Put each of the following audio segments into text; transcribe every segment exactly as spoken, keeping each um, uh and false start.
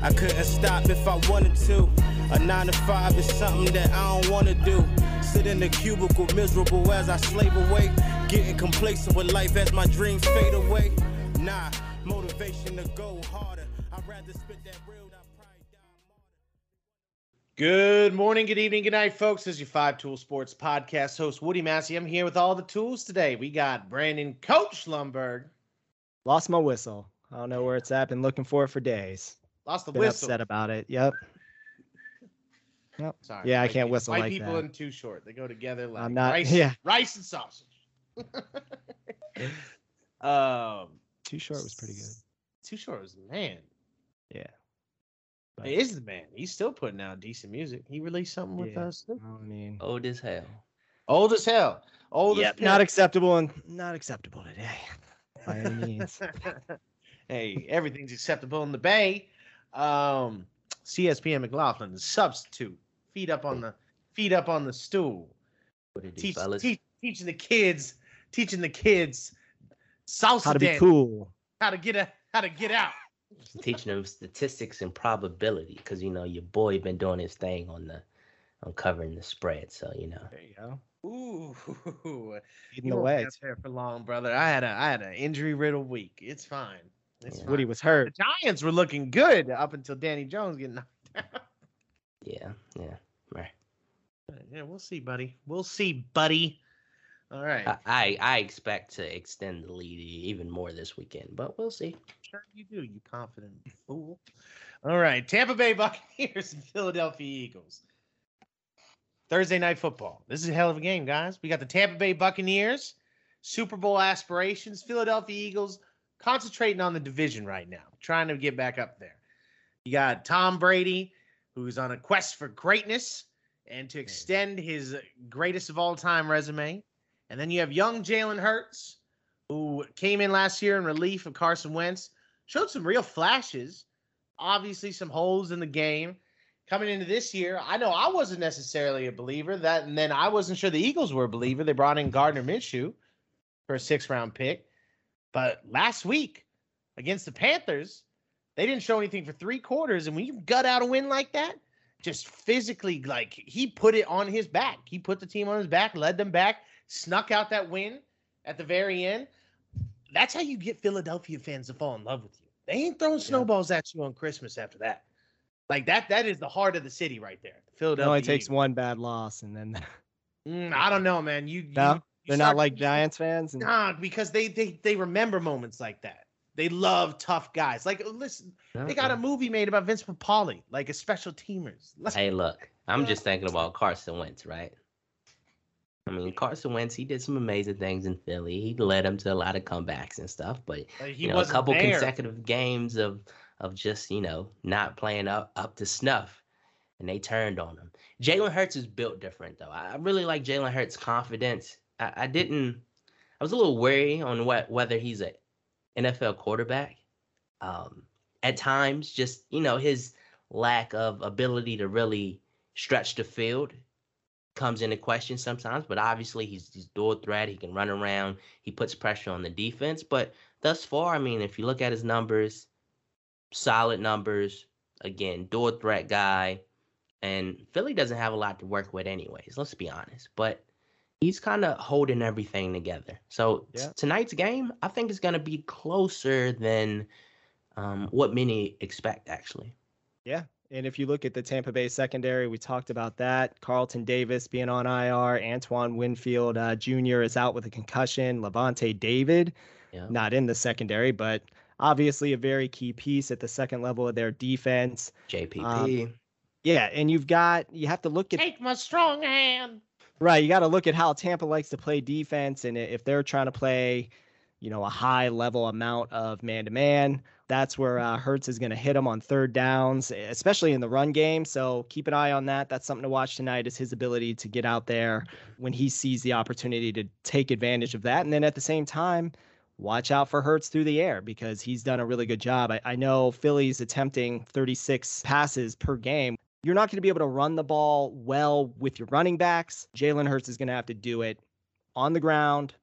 I couldn't stop if I wanted to. A nine to five is something that I don't want to do. Sit in the cubicle miserable as I slave away. Getting complacent with life as my dreams fade away. Nah, motivation to go harder. I'd rather spit that real than pride die martyr. Good morning, good evening, good night, folks. This is your Five Tool Sports Podcast host, Woody Massey. I'm here with all the tools today. We got Brandon Coach Lumberg. Lost my whistle. I don't know where it's at. Been looking for it for days. Lost the Been whistle. upset about it. Yep. Yep. Sorry, yeah, I white can't people, whistle white like people that. and Too Short. They go together like I'm not. rice, Yeah. rice and sausage. um, Too Short was pretty good. Too Short was the man. Yeah. But, He is the man. He's still putting out decent music. He released something with yeah, us. I mean, Old as hell. Old as hell. Old yep, as not hell. acceptable and not acceptable today by any means. Hey, everything's acceptable in the Bay. Um, C S P N McLaughlin, the substitute. Feet up on the feet up on the stool. What it do, Teach, fellas? teach, teaching the kids, teaching the kids salsa How to be dance, cool. how to get a, how to get out. Teaching them statistics and probability, because you know your boy been doing his thing on the on covering the spread. So you know. There you go. Ooh, Leading you the won't way. be out there for long, brother. I had a I had an injury riddled week. It's fine. It's Yeah. fine. Woody was The hurt. Giants were looking good up until Danny Jones getting knocked out. Yeah, yeah, right. Yeah, we'll see, buddy. We'll see, buddy. All right. I, I I expect to extend the lead even more this weekend, but we'll see. Sure you do, you confident fool. All right. Tampa Bay Buccaneers and Philadelphia Eagles. Thursday night football. This is a hell of a game, guys. We got the Tampa Bay Buccaneers, Super Bowl aspirations, Philadelphia Eagles concentrating on the division right now, trying to get back up there. You got Tom Brady, who's on a quest for greatness and to extend his greatest of all time resume. And then you have young Jalen Hurts, who came in last year in relief of Carson Wentz, showed some real flashes, obviously some holes in the game. Coming into this year, I know I wasn't necessarily a believer, that, and then I wasn't sure the Eagles were a believer. They brought in Gardner Minshew for a six-round pick. But last week against the Panthers, they didn't show anything for three quarters. And when you gut out a win like that, just physically, like, he put it on his back. He put the team on his back, led them back, snuck out that win at the very end. That's how you get Philadelphia fans to fall in love with you. They ain't throwing snowballs at you on Christmas after that. Like, that, that is the heart of the city right there. It Philadelphia. only takes Eagles. one bad loss and then Mm, I don't know, man. You, no, you, you they're start- not like Giants fans. And, Nah, because they, they they remember moments like that. They love tough guys. Like, listen, they got a movie made about Vince Papale, like a special teamers. Let's- Hey, look, I'm just thinking about Carson Wentz, right? I mean, Carson Wentz, he did some amazing things in Philly. He led them to a lot of comebacks and stuff, but Like, he you know, a wasn't couple there. consecutive games of of just, you know, not playing up up to snuff, and they turned on him. Jalen Hurts is built different, though. I really like Jalen Hurts' confidence. I, I didn't. I was a little wary on what whether he's a N F L quarterback. Um, at times, just you know, his lack of ability to really stretch the field comes into question sometimes. But obviously, he's he's dual threat. He can run around. He puts pressure on the defense. But thus far, I mean, if you look at his numbers, solid numbers. Again, dual threat guy. And Philly doesn't have a lot to work with anyways, let's be honest. But he's kind of holding everything together. So Yeah. t- tonight's game, I think, is going to be closer than um, what many expect, actually. yeah. And if you look at the Tampa Bay secondary, we talked about that. Carlton Davis being on I R. Antoine Winfield uh, Junior is out with a concussion. Levante David, Yeah. not in the secondary, but obviously a very key piece at the second level of their defense. J P P. Um, Yeah, and you've got, you have to look at, Take my strong hand. right, you got to look at how Tampa likes to play defense. And if they're trying to play, you know, a high level amount of man-to-man, that's where uh, Hurts is going to hit them on third downs, especially in the run game. So keep an eye on that. That's something to watch tonight, is his ability to get out there when he sees the opportunity to take advantage of that. And then at the same time, watch out for Hurts through the air, because he's done a really good job. I, I know Philly's attempting thirty-six passes per game. You're not going to be able to run the ball well with your running backs. Jalen Hurts is going to have to do it on the ground,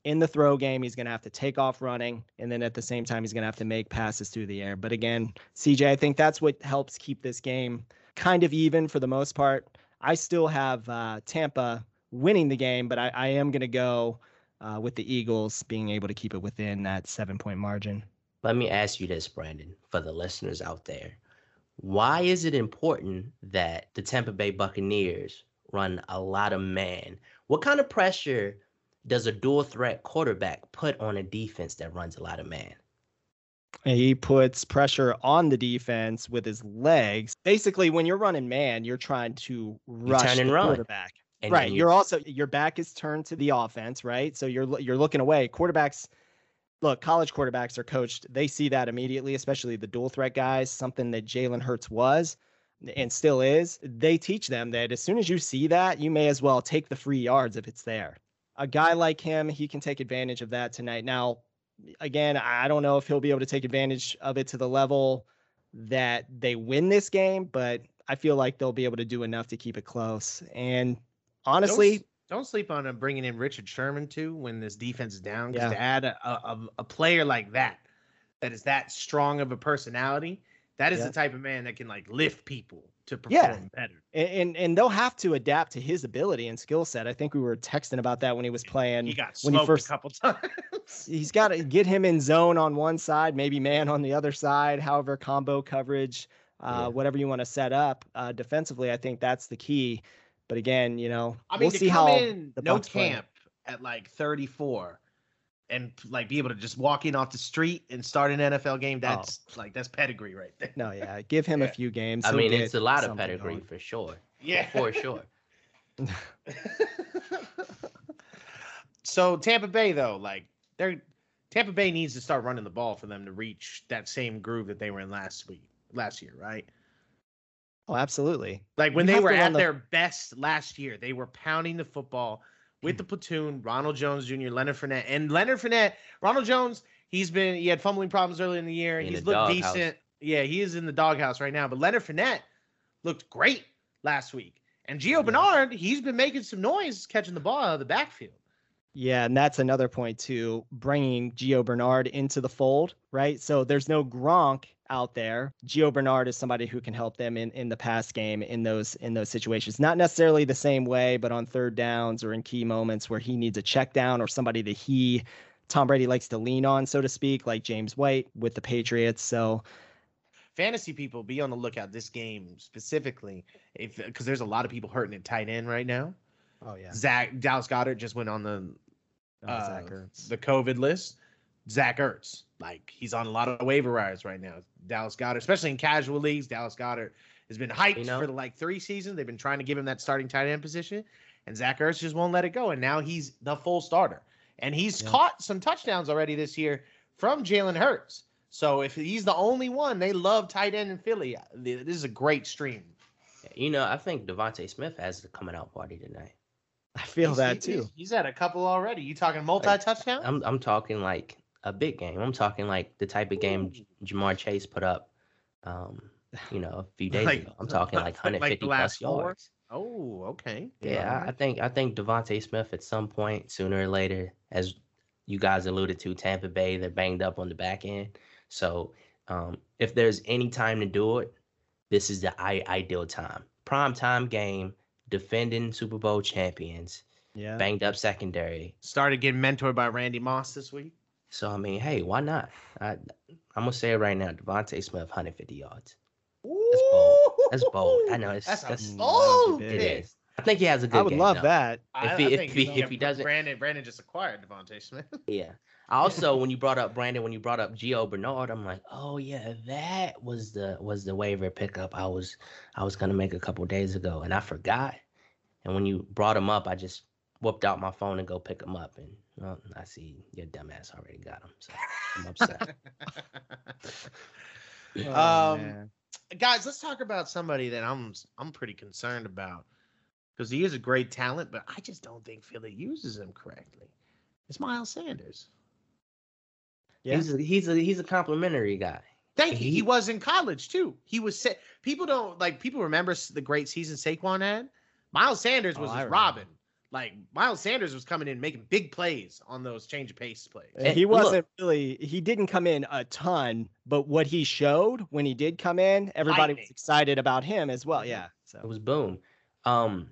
in the throw game, he's going to have to take off running. And then at the same time, he's going to have to make passes through the air. But again, C J, I think that's what helps keep this game kind of even for the most part. I still have uh, Tampa winning the game, but I, I am going to go uh, with the Eagles being able to keep it within that seven-point margin. Let me ask you this, Brandon, for the listeners out there. Why is it important that the Tampa Bay Buccaneers run a lot of man? What kind of pressure does a dual threat quarterback put on a defense that runs a lot of man? He puts pressure on the defense with his legs. Basically, when you're running man, you're trying to rush turn and the run. quarterback. And right. you- You're also, your back is turned to the offense, right? So you're you're looking away. Quarterbacks, look, college quarterbacks are coached. They see that immediately, especially the dual threat guys, something that Jalen Hurts was and still is. They teach them that as soon as you see that, you may as well take the free yards if it's there. A guy like him, he can take advantage of that tonight. Now, again, I don't know if he'll be able to take advantage of it to the level that they win this game, but I feel like they'll be able to do enough to keep it close. And honestly, Don't, don't sleep on him bringing in Richard Sherman too when this defense is down. Because Yeah. to add a, a a player like that, that is that strong of a personality, that is Yeah. the type of man that can like lift people to perform Yeah. better. and, and and they'll have to adapt to his ability and skill set. I think we were texting about that when he was playing. He got when he smoked first a couple times. he's got to get him in zone on one side, maybe man on the other side, however, combo coverage, uh, Yeah. whatever you want to set up uh, defensively. I think that's the key. But again, you know, I mean, we'll to see come how in the no Bucks play. camp at like thirty-four and like be able to just walk in off the street and start an N F L game, that's like that's pedigree right there. No, yeah, give him a Yeah. few games. I he'll mean, get it's a lot of something pedigree going. for sure. Yeah, For sure. So Tampa Bay though, like they're Tampa Bay needs to start running the ball for them to reach that same groove that they were in last week, last year, right? Oh, absolutely. Like when You they have were to at run the- their best last year, they were pounding the football with the platoon, Ronald Jones Junior, Leonard Fournette. And Leonard Fournette, Ronald Jones, he's been, he had fumbling problems early in the year. In He's the looked doghouse. decent. Yeah, he is in the doghouse right now. But Leonard Fournette looked great last week. And Gio Bernard, he's been making some noise catching the ball out of the backfield. Yeah, and that's another point too, bringing Gio Bernard into the fold, right? So there's no Gronk out there. Gio Bernard is somebody who can help them in, in the pass game in those in those situations. Not necessarily the same way, but on third downs or in key moments where he needs a check down or somebody that he, Tom Brady likes to lean on, so to speak, like James White with the Patriots. So Fantasy people, be on the lookout this game specifically, if because there's a lot of people hurting at tight end right now. oh yeah, Zach Dallas Goddard just went on the oh, uh, Zach Ertz. the COVID list. Zach Ertz, like he's on a lot of waiver wires right now. Dallas Goddard, especially in casual leagues, Dallas Goddard has been hyped You know- for like three seasons. They've been trying to give him that starting tight end position, and Zach Ertz just won't let it go. And now he's the full starter, and he's Yeah. caught some touchdowns already this year from Jalen Hurts. So if he's the only one, they love tight end in Philly. This is a great stream. You know, I think Devontae Smith has the coming out party tonight. I feel He's- that he- too. He's, he's had a couple already. You talking multi touchdown? I'm I'm talking like a big game. I'm talking like the type of game J- Jamar Chase put up, um, you know, a few days Like- ago. I'm talking like like the one hundred fifty last plus four? yards. Oh, okay. Yeah, I, I Alright. think I think Devontae Smith at some point sooner or later, as you guys alluded to, Tampa Bay, they're banged up on the back end. So um, if there's any time to do it, this is the I- ideal time. Prime time game, defending Super Bowl champions, Yeah. banged up secondary. Started getting mentored by Randy Moss this week. So I mean, hey, why not? I, I'm gonna say it right now, Devontae Smith, one hundred fifty yards. That's bold. That's bold. I know it's That's a that's, bold It it pick. is. I think he has a good I would game, love though. that. I- If he- I if think he- he's- if he doesn't- Brandon Brandon just acquired Devontae Smith. Yeah. I also, when you brought up Brandon, when you brought up Gio Bernard, I'm like, oh yeah, that was the was the waiver pickup I was I was gonna make a couple days ago, and I forgot. And when you brought him up, I just whooped out my phone and go pick him up, and well, I see your dumbass already got him, so I'm upset. Oh, Um, man. Guys, let's talk about somebody that I'm I'm pretty concerned about because he is a great talent, but I just don't think Philly uses him correctly. It's Miles Sanders. Yeah. He's a, he's a he's a complimentary guy. Thank you. He He- was in college too. He was sa- people don't like people remember s- the great season Saquon had. Miles Sanders Oh, was I his remember. Robin. Like Miles Sanders was coming in making big plays on those change of pace plays. And he wasn't really, he didn't come in a ton, but what he showed when he did come in, everybody Lightning. was excited about him as well. Yeah. So It was boom. Um,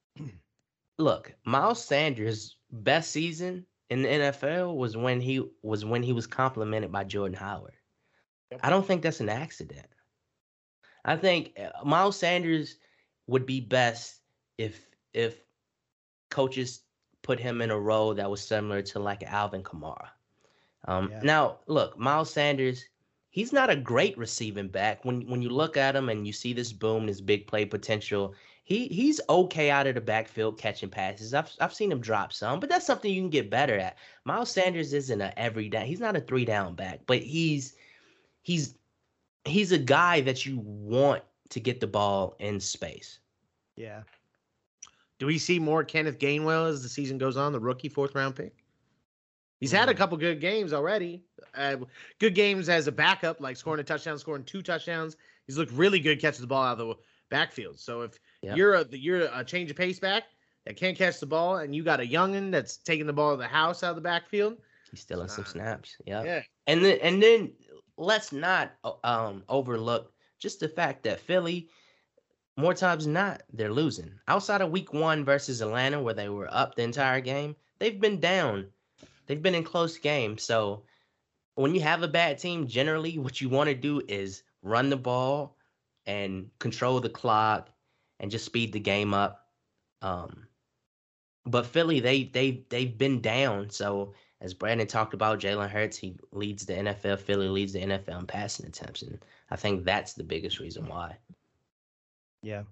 look, Miles Sanders' best season in the N F L was when he was when he was complimented by Jordan Howard. Yep. I don't think that's an accident. I think uh, Miles Sanders would be best if if coaches put him in a role that was similar to like Alvin Kamara. Um, Yeah. Now, look, Miles Sanders, he's not a great receiving back. When when you look at him and you see this boom, this big play potential, he he's okay out of the backfield catching passes. I've I've seen him drop some, but that's something you can get better at. Miles Sanders isn't a every down. He's not a three down back, but he's he's he's a guy that you want to get the ball in space. yeah. Do we see more Kenneth Gainwell as the season goes on, the rookie fourth round pick? He's had a Mm. couple good games already. Uh, good games as a backup, like scoring a touchdown, scoring two touchdowns. He's looked really good catching the ball out of the backfield. So if Yep. you're a you're a change of pace back that can't catch the ball, and you got a youngin that's taking the ball to the house out of the backfield, He's stealing some Uh, snaps. Yeah. yeah, And then and then let's not uh, um overlook just the fact that Philly, more times than not, they're losing. Outside of week one versus Atlanta, where they were up the entire game, they've been down. They've been in close games. So when you have a bad team, generally what you want to do is run the ball and control the clock and just speed the game up. Um, but Philly, they they they've been down. So as Brandon talked about, Jalen Hurts, he leads the N F L. Philly leads the N F L in passing attempts, and I think that's the biggest reason why. Yeah.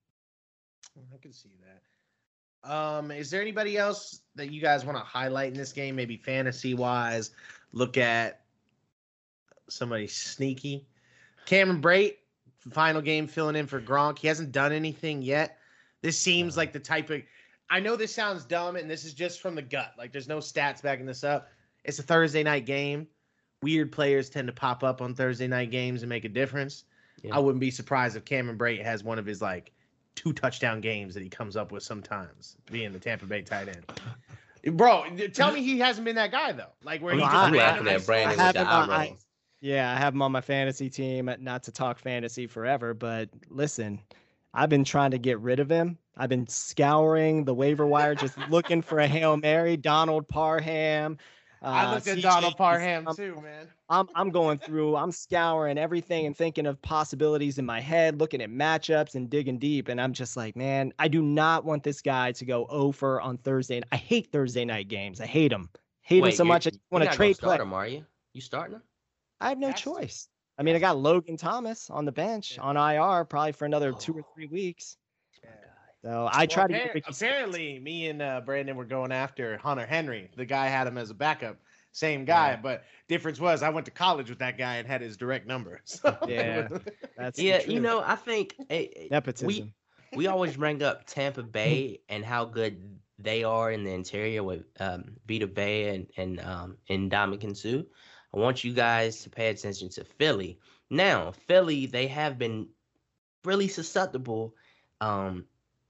I can see that. Um, is there anybody else that you guys want to highlight in this game? Maybe fantasy wise, look at somebody sneaky. Cameron Brate, final game filling in for Gronk. He hasn't done anything yet. This seems No. like the type of. I know this sounds dumb, and this is just from the gut. Like, there's no stats backing this up. It's a Thursday night game. Weird players tend to pop up on Thursday night games and make a difference. Yeah. I wouldn't be surprised if Cameron Brate has one of his like two touchdown games that he comes up with sometimes, being the Tampa Bay tight end. Bro, tell me he hasn't been that guy though. Like where I'm he Well, just I'm laughing randomly at Brandon I with the haven't, eye I- roll. Yeah, I have him on my fantasy team. Not to talk fantasy forever, but listen, I've been trying to get rid of him. I've been scouring the waiver wire, just looking for a Hail Mary. Donald Parham. I uh, looked at C J Donald Parham I'm- too, man. I'm I'm going through, I'm scouring everything and thinking of possibilities in my head, looking at matchups and digging deep. And I'm just like, man, I do not want this guy to go over on Thursday. I hate Thursday night games. I hate them. Hate them Wait, so you're- much. I just you're want not to gonna trade start play. him, are you? You starting him? I have no Has to. choice. I mean, I got Logan Thomas on the bench on I R probably for another two or Oh. three weeks. Yeah. So I try Well, to appar- get Ricky apparently me and uh, Brandon were going after Hunter Henry. The guy had him as a backup. Same guy, Yeah. but difference was I went to college with that guy and had his direct number. So Yeah. That's the Yeah, you truth. know, I think eh, eh, Nepotism. we we always bring up Tampa Bay and how good they are in the interior with um, Vita Bay and and um, and Ndamukong Suh. I want you guys to pay attention to Philly. Now, Philly, they have been really susceptible um,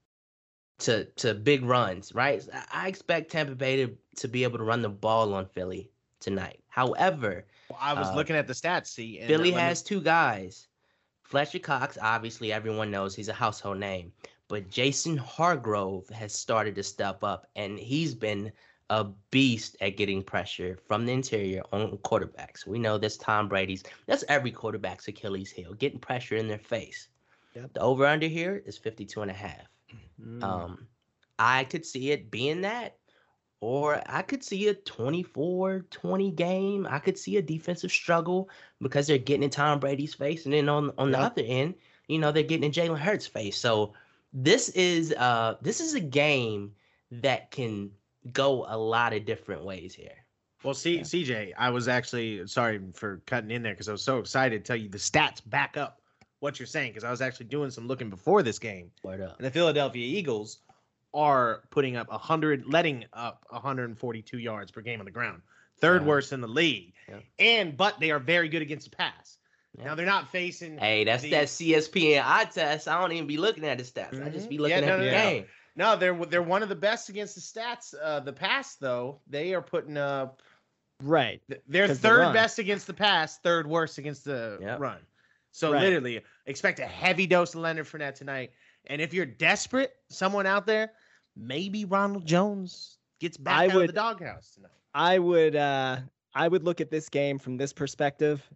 to to big runs, right? I- I expect Tampa Bay to, to be able to run the ball on Philly tonight. However, I was Uh, looking at the stats, see, and Philly let me- has two guys. Fletcher Cox, obviously, everyone knows he's a household name. But Jason Hargrove has started to step up, and he's been a beast at getting pressure from the interior on quarterbacks. We know that's Tom Brady's. That's every quarterback's Achilles heel, getting pressure in their face. Yep. The over-under here is fifty-two and a half. Mm. Um, I could see it being that, or I could see a twenty-four twenty game. I could see a defensive struggle because they're getting in Tom Brady's face. And then on, on the Yep. other end, you know, they're getting in Jalen Hurts' face. So this is uh this is a game that can go a lot of different ways here. Well, C- Yeah. C J, I was actually sorry for cutting in there because I was so excited to tell you the stats back up what you're saying because I was actually doing some looking before this game. Word up. And the Philadelphia Eagles are putting up one hundred, letting up one hundred forty-two yards per game on the ground. Third Yeah. worst in the league. Yeah. And, but they are very good against the pass. Yeah. Now, they're not facing. Hey, that's the- that C S P N eye test. I don't even be looking at the stats. I just be Mhm. looking Yeah, at no, the no, no. game. No, they're they're one of the best against the stats. Uh, the pass though, they are putting up. Right. They're 'Cause the third run. best against the pass, third worst against the Yep. run. So Right. literally, expect a heavy dose of Leonard Fournette tonight. And if you're desperate, someone out there, maybe Ronald Jones gets back I out would- of the doghouse tonight. I would uh I would look at this game from this perspective.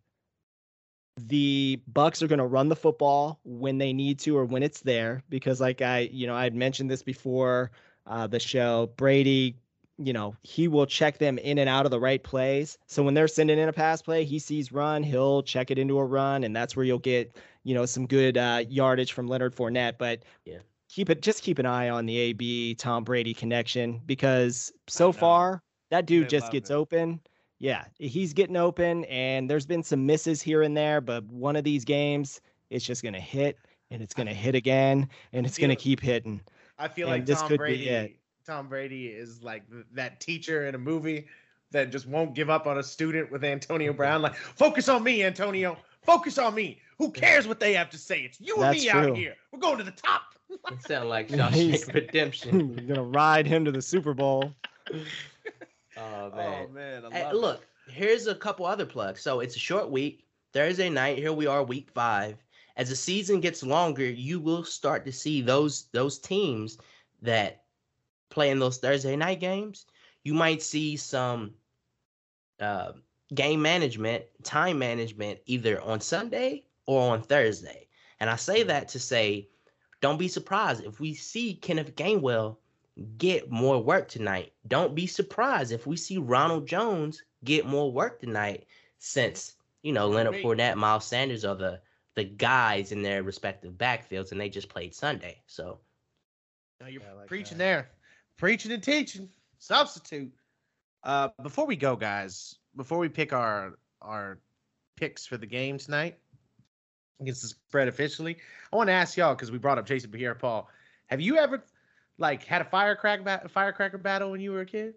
The Bucks are going to run the football when they need to or when it's there because like I, you know, I had mentioned this before uh the show. Brady, you know, he will check them in and out of the right plays. So when they're sending in a pass play, he sees run, he'll check it into a run and that's where you'll get, you know, some good uh yardage from Leonard Fournette, but Yeah. keep it just keep an eye on the A B Tom Brady connection because so know. far that dude They just love gets it. open. Yeah, he's getting open, and there's been some misses here and there, but one of these games, it's just gonna hit, and it's gonna hit again, and it's gonna feel- keep hitting. I feel And like this Tom could be Brady. it. Tom Brady is like th- that teacher in a movie that just won't give up on a student with Antonio Brown. Like, focus on me, Antonio. Focus on me. Who cares what they have to say? It's you and That's me out true. here. We're going to the top. It sounds like He's- Shawshank Redemption. You're gonna ride him to the Super Bowl. Oh man. Oh man, I Hey, love look, here's a couple other plugs. So it's a short week. Thursday night, here we are, week five. As the season gets longer, you will start to see those those teams that play in those Thursday night games. You might see some uh, game management, time management, either on Sunday or on Thursday. And I say that to say, don't be surprised if we see Kenneth Gainwell get more work tonight. Don't be surprised if we see Ronald Jones get more work tonight, since you know Leonard Great. Fournette, Miles Sanders are the the guys in their respective backfields, and they just played Sunday. So Now you're Yeah, I like preaching that. there, preaching and teaching. Substitute. Uh, before we go, guys, before we pick our our picks for the game tonight against the spread officially, I want to ask y'all because we brought up Jason Pierre-Paul. Have you ever like had a firecracker ba- firecracker battle when you were a kid?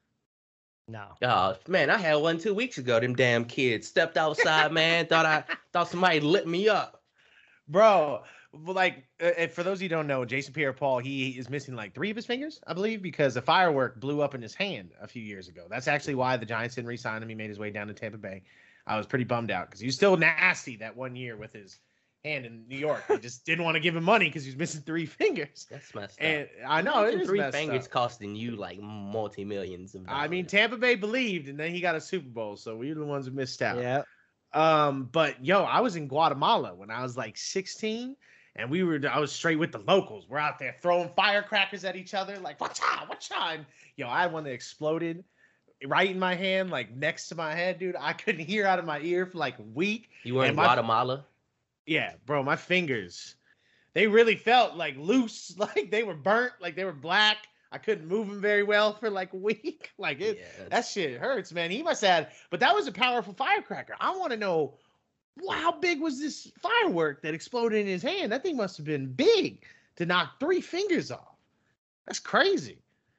No. oh man, I had one two weeks ago. Them damn kids stepped outside, man. Thought I thought somebody lit me up. Bro, well, like uh, uh, for those of you who don't know, Jason Pierre-Paul, he is missing like three of his fingers, I believe, because a firework blew up in his hand a few years ago. That's actually why the Giants didn't re-sign him. He made his way down to Tampa Bay. I was pretty bummed out because he was still nasty that one year with his hand in New York. They just didn't want to give him money because he was missing three fingers. That's messed up. And I know it Imagine is three messed fingers up. costing you like multi millions of dollars. I mean, Tampa Bay believed, and then he got a Super Bowl, so we were the ones who missed out. Yeah. Um, but yo, I was in Guatemala when I was like sixteen, and we were I was straight with the locals. We're out there throwing firecrackers at each other, like whatcha, whatcha. And yo, I had one that exploded right in my hand, like next to my head, dude. I couldn't hear out of my ear for like a week. you were in and my- Guatemala. Yeah, bro, my fingers, they really felt like loose, like they were burnt, like they were black. I couldn't move them very well for like a week. Like it, Yeah, that shit hurts, man. He must have, but that was a powerful firecracker. I want to know wow, how big was this firework that exploded in his hand? That thing must have been big to knock three fingers off. That's crazy.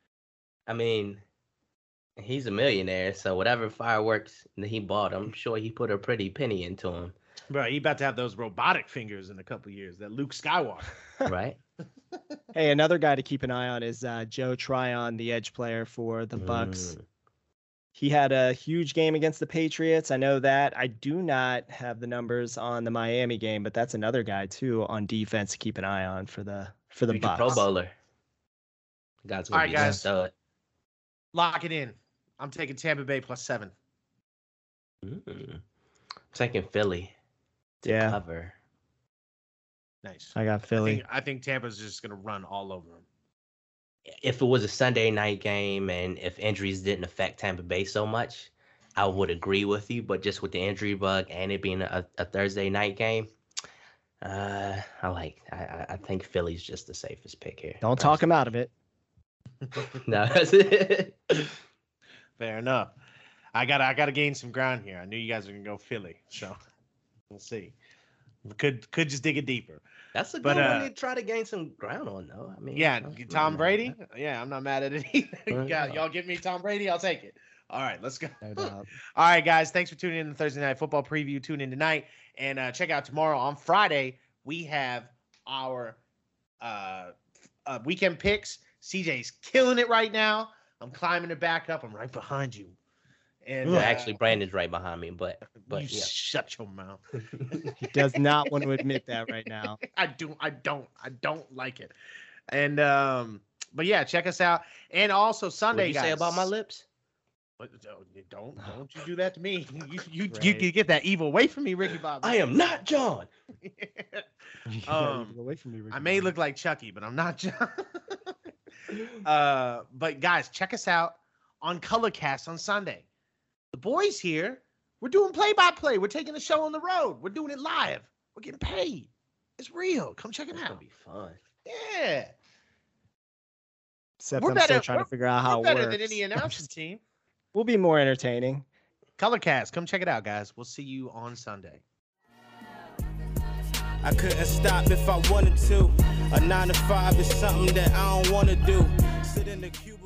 I mean, he's a millionaire, so whatever fireworks that he bought, I'm sure he put a pretty penny into them, Bro, he about to have those robotic fingers in a couple years, that Luke Skywalker. right? Hey, another guy to keep an eye on is uh, Joe Tryon, the edge player for the Bucks. Mm. He had a huge game against the Patriots. I know that. I do not have the numbers on the Miami game, but that's another guy too on defense to keep an eye on for the for the Future Bucks. Pro Bowler. God's gonna All right, be guys. a stud. Lock it in. I'm taking Tampa Bay plus seven. Mm. I'm taking Philly to Yeah. cover. Nice. I got I Philly. think, I think Tampa's just gonna run all over him. If it was a Sunday night game and if injuries didn't affect Tampa Bay so much, I would agree with you. But just with the injury bug and it being a, a Thursday night game, uh, I like. I, I- I think Philly's just the safest pick here. Don't talk him out of it. No, that's it. Fair enough. I got I got to gain some ground here. I knew you guys were gonna go Philly, so we'll see. Could could just dig it deeper. That's a good But, one uh, to try to gain some ground on, though. I mean, Yeah, I'm not Tom mad at Brady. that. Yeah, I'm not mad at it either. You Fair got- enough. y'all give me Tom Brady, I'll take it. All right, let's go. No doubt. All right, guys. Thanks for tuning in to Thursday Night Football Preview. Tune in tonight and uh, check out tomorrow on Friday. We have our uh, uh, weekend picks. C J's killing it right now. I'm climbing it back up. I'm right behind you. And Well, uh, actually, Brandon's right behind me, but but you yeah. shut your mouth. He does not want to admit that right now. I do. I don't. I don't like it. And um, but yeah, check us out. And also Sunday, What you guys. say about my lips? What- Don't don't you do that to me. You you, you, Right. you get that evil away from me, Ricky Bobby. I am not John. Um, away from me, Ricky I may Bobby. look like Chucky, but I'm not John. uh, but guys, check us out on Colorcast on Sunday. The boys here, we're doing play-by-play. We're taking the show on the road. We're doing it live. We're getting paid. It's real. Come check it It's out. gonna be fun. Yeah. Except We're I'm better- still trying to we're- figure out how We're it better works. than any announcing team. We'll be more entertaining. Colorcast, come check it out, guys. We'll see you on Sunday. I couldn't stop if I wanted to. A nine to five is something that I don't wanna do. Sit in the cubicle.